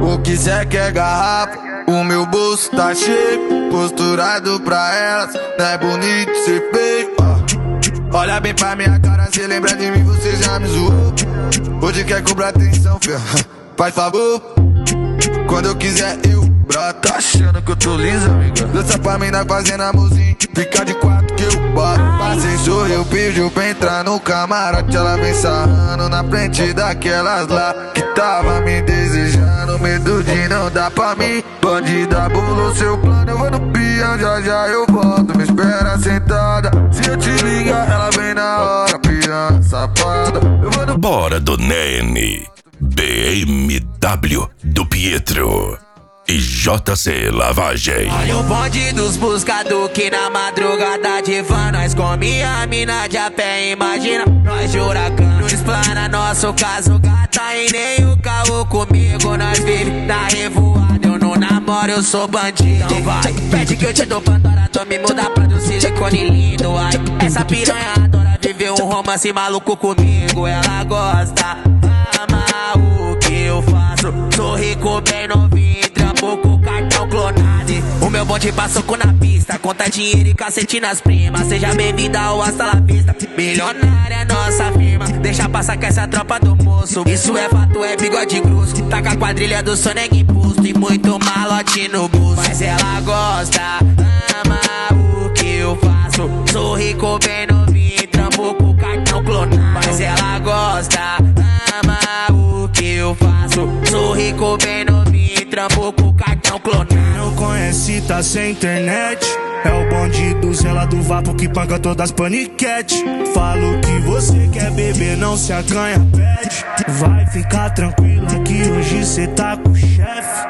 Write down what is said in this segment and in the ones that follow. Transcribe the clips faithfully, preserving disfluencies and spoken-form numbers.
O que cê quer garrafa? O meu bolso tá cheio, posturado pra elas, não é bonito ser feio. Olha bem pra minha cara, cê lembra de mim, você já me zoou. Hoje quer cobrar atenção, fia, faz favor. Quando eu quiser eu broto. Tá achando que eu tô liso, amiga? Dança pra mim, nós fazendo amorzinho, fica de quatro que eu boto. Passei, sorriu, pediu pra entrar no camarote. Ela vem sarrando na frente daquelas lá que tava me desejando. Medo de não dar pra mim. Bandida bolou seu plano, eu vou no pião, já já eu volto. Me espera sentada, se eu te ligar ela vem na hora. Piranha safada, eu vou no... Bora do Nene, B M W do Pietro e J C Lavagem. Olha o bonde dos buscador que na madrugada de van nós come a mina de a pé, imagina nós de huracão. Não explana nosso caso, gata, e nem o carro comigo. Nós vive na revoada, eu não namoro, eu sou bandido. Então vai, pede que eu te dou Pandora, tu me muda pra do silicone lindo. Ai, essa piranha adora viver um romance maluco comigo. Ela gosta, ama o que eu faço. Sou rico, bem novinho, pouco cartão clonado. O meu bonde passou com na pista, conta dinheiro e cacete nas primas. Seja bem-vinda ao Hasta La Vista, milionária é nossa firma. Deixa passar com essa tropa do moço, isso é fato, é bigode grosso. Tá com a quadrilha do Sonic Impulso e muito malote no bolso. Mas ela gosta, ama o que eu faço. Sou rico, bem novinho, trampo com cartão clonado. Mas ela gosta, ama o que eu faço. Sou rico, bem novinho, trampo com cartão clonado. Não conhece, tá sem internet. É o bonde do Zela do Vapo que paga todas as paniquete. Falo que você quer beber, não se acanha, pede. Vai ficar tranquila que hoje cê tá com o chefe.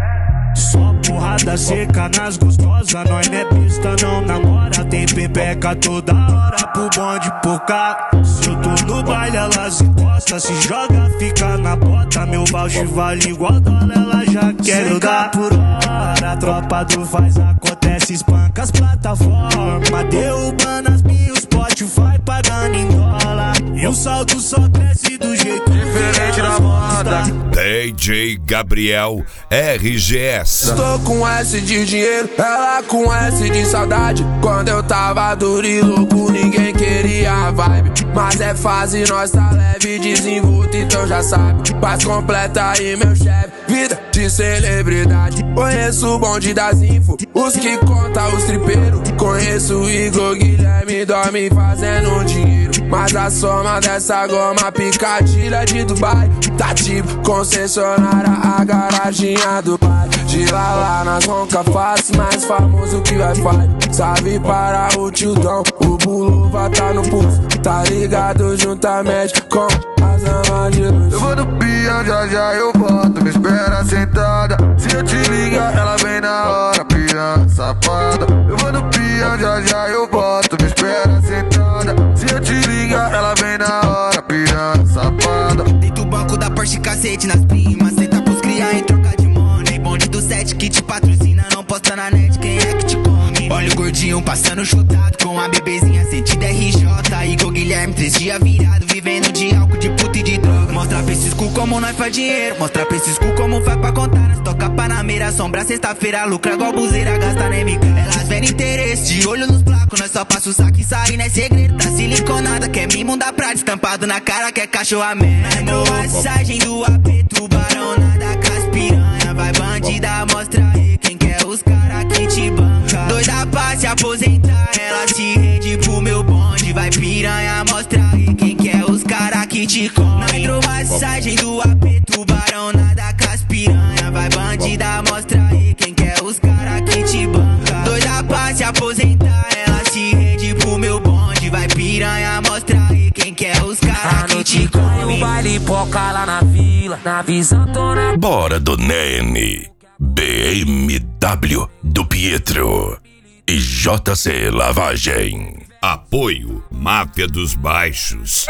Só porrada seca nas gostosas, nós não é besta, não namora. Tem pepeca toda hora pro bonde pocar. Se eu tô no baile, elas encostam, se joga, fica na bota. Meu voucher vale igual dólar, ela já quer dar por hora. A tropa do faz, acontece, espanca as plataformas. Derrubando as minhas, Spotify pagando em dólar. E o saldo só cresce do jeito diferente da moda. D J Gabriel R G S. Estou com S de dinheiro, ela com S de saudade. Quando eu tava duro e louco, ninguém queria a vibe. Mas é fase, nós tá leve, desenvolto, então já sabe. Paz completa aí, meu chefe, vida de celebridade. Conheço o bonde das info, os que conta os tripeiros. Conheço o Igor Guilherme, dorme fazendo dinheiro. Mas a soma dessa goma picadilha de Dubai tá tipo concessionária, a garaginha do pai. De lá lá nós ronca fácil, mais famoso que Wi-Fi. Salve para o tildão, o Bulova tá no pulso. Tá ligado juntamente com as amas de luz. Eu vou no pião, já já eu volto. Me espera sentada, se eu te ligar ela vem na hora. Piranha safada, eu vou no pião, já já eu volto. Me espera sentada, se eu te ligar ela vem na hora. Piranha safada. Deita o banco da Porsche, cacete nas primas. Senta pros criar em troca de money. Bonde do set que te patrocina, não posta na net, quem é que te come? Olha o gordinho passando chutado com a bebezinha sentida R J. Igor Guilherme, três dias virado, vivendo de álcool, de puta e de droga. Mostra pra esses cu como nós faz dinheiro, mostra pra esses cu como faz pra contar. Nós toca Panameira, sombra, sexta-feira, lucra igual buzeira, gasta na M K. Elas verem interesse, de olho nos placos, nós só passa o saco e sai, não é segredo. Tá siliconada, quer mimo da prata, estampado na cara, quer cachorra merda. Massagem do A P, tubarão, nada com as piranha. Vai bandida, mostra aí quem quer os cara que te banca. Doida pra se aposentar, ela se rende pro meu bonde. Vai piranha, mostra aí quem quer os cara que te come. Na hidromassagem do A P, tubarão, nada com as piranha. Vai bandida, mostra aí quem quer os cara que te banca. Doida pra se aposentar, ela se rende pro meu bonde. Vai piranha, mostra aí quem quer os cara que te come. O baile poca lá na vila, na visão tô na... Bora do Nene, B M W do Pietro e J C Lavagem. Apoio Máfia dos Baixos.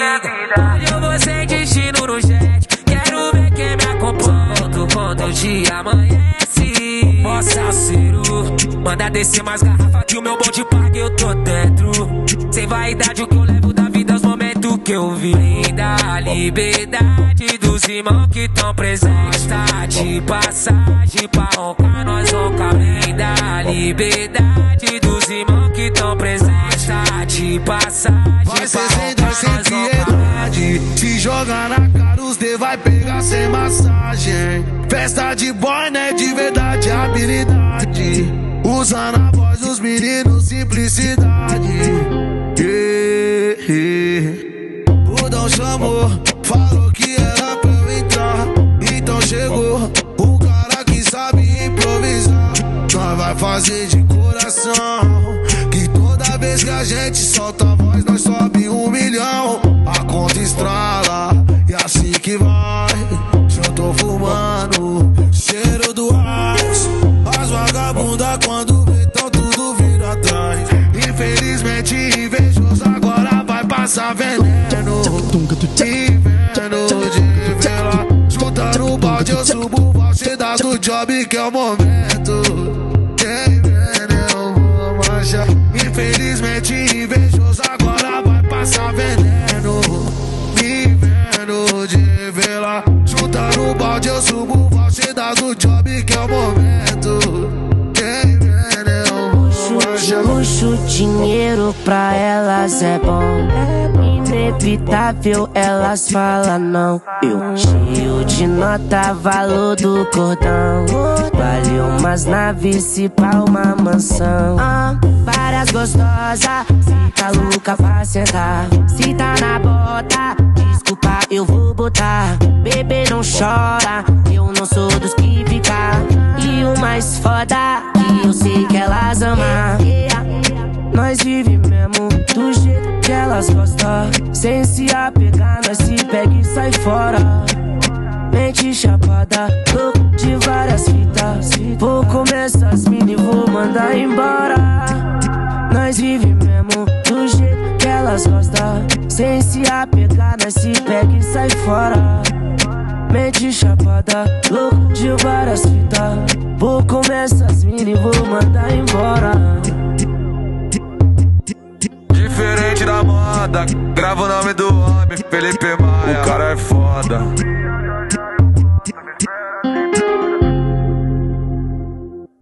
Hoje eu vou sem destino no jet. Quero ver quem me acompanha. Volto quando o dia amanhece. Nossa, Ciro, manda descer mais garrafa que o meu bonde paga, eu tô dentro. Sem vaidade o que eu levo da vida, os momentos que eu vi. Da liberdade dos irmãos que tão presentes. Tá de passagem pra roncar, nós ronca bem. Da liberdade dos irmãos que tão presentes. Tá de passagem vai ser pra sem dó, roncar, sem nós ronca piedade. Se jogar na cara, os D vai pegar sem massagem. Festa de boy, né? De verdade, habilidade. Usa na voz dos meninos, simplicidade. Yeah, yeah. O Dom chamou, falou que era pra eu entrar. Então chegou o cara que sabe improvisar. Nós vai fazer de coração, que toda vez que a gente solta a voz, nós sobe um milhão. A conta estrala, e assim que vai. Já tô fumando, cheiro do ice. As vagabundas quando vê tão tudo vira atrás. Infelizmente invejoso agora vai passar veneno. Inverno de vela, junta no balde eu subo. Você dá do job que é o momento. Quem vem eu vou marchar. Infelizmente invejoso agora vai passar veneno. Inverno de vela, junta no balde eu subo. Você dá do job que é o momento. Quem vem eu vou marchar. Luxo, dinheiro pra elas é bom. Inevitável, elas falam não. Eu cheio de nota, valor do cordão. Vale umas naves, se pá uma mansão. ah, Várias gostosas, fica louca pra sentar. Se tá na bota, desculpa, eu vou botar. Bebê não chora, eu não sou dos que fica. E o mais foda, que eu sei que elas amam. Nós vive mesmo do jeito que elas gostam. Sem se apegar, nós se pega e sai fora. Mente chapada, louco de várias fitas. Vou comer essas mini, vou mandar embora. Nós vive mesmo do jeito que elas gostam. Sem se apegar, nós se pega e sai fora. Mente chapada, louco de várias fitas. Vou comer essas mini, vou mandar embora. Diferente da moda, grava o nome do homem, Felipe Maia. O cara é foda.